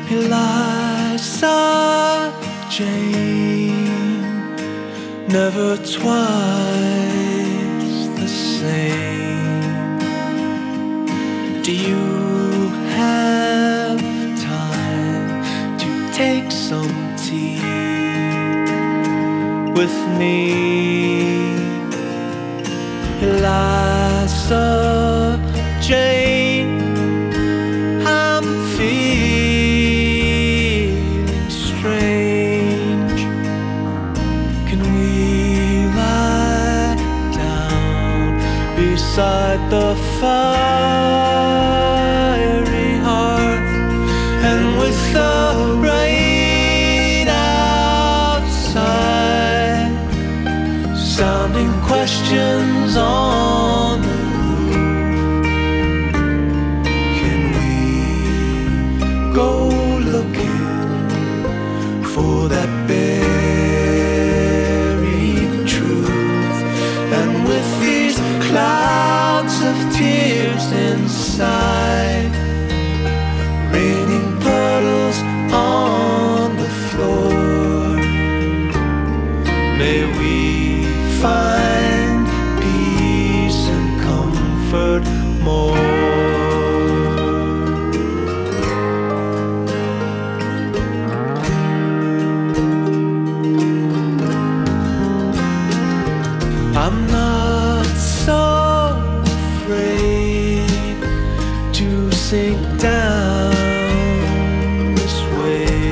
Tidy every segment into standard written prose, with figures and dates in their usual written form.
Eliza Jane, never twice the same. Do you have time to take some tea with me? Eliza Jane, I'm feeling strange. Can we lie down beside the fiery hearth, and with the rain outside sounding questions on the roof, can we go looking for that buried truth? And with these clouds of tears inside, raining puddles on the floor, may we find peace and comfort more. I'm not so afraid to sink down this way.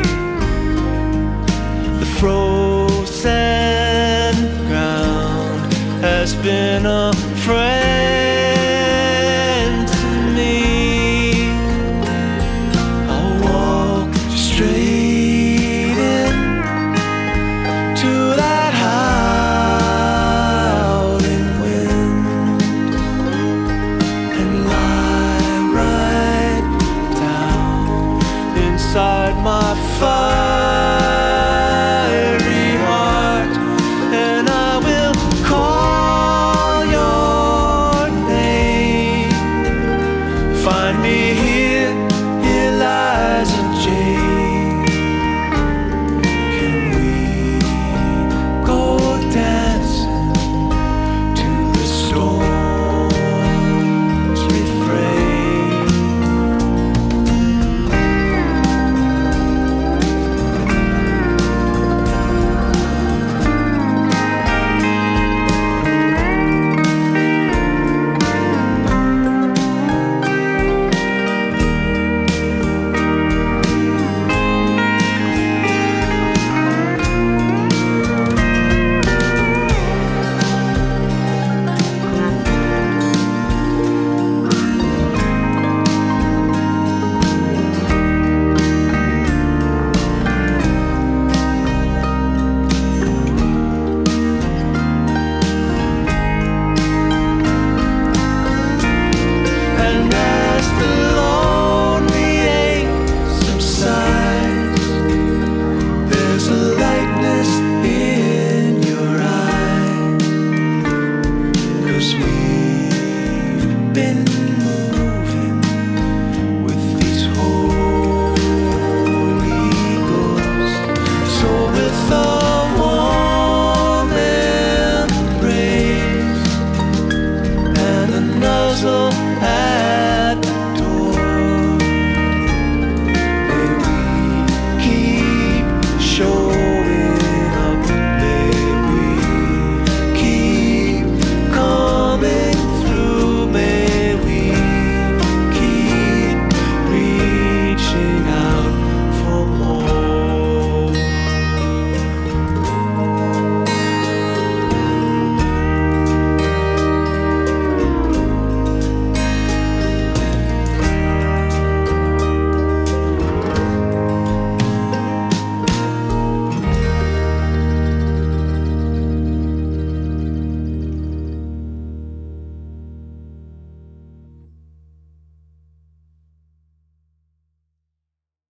The frozen ground has been a friend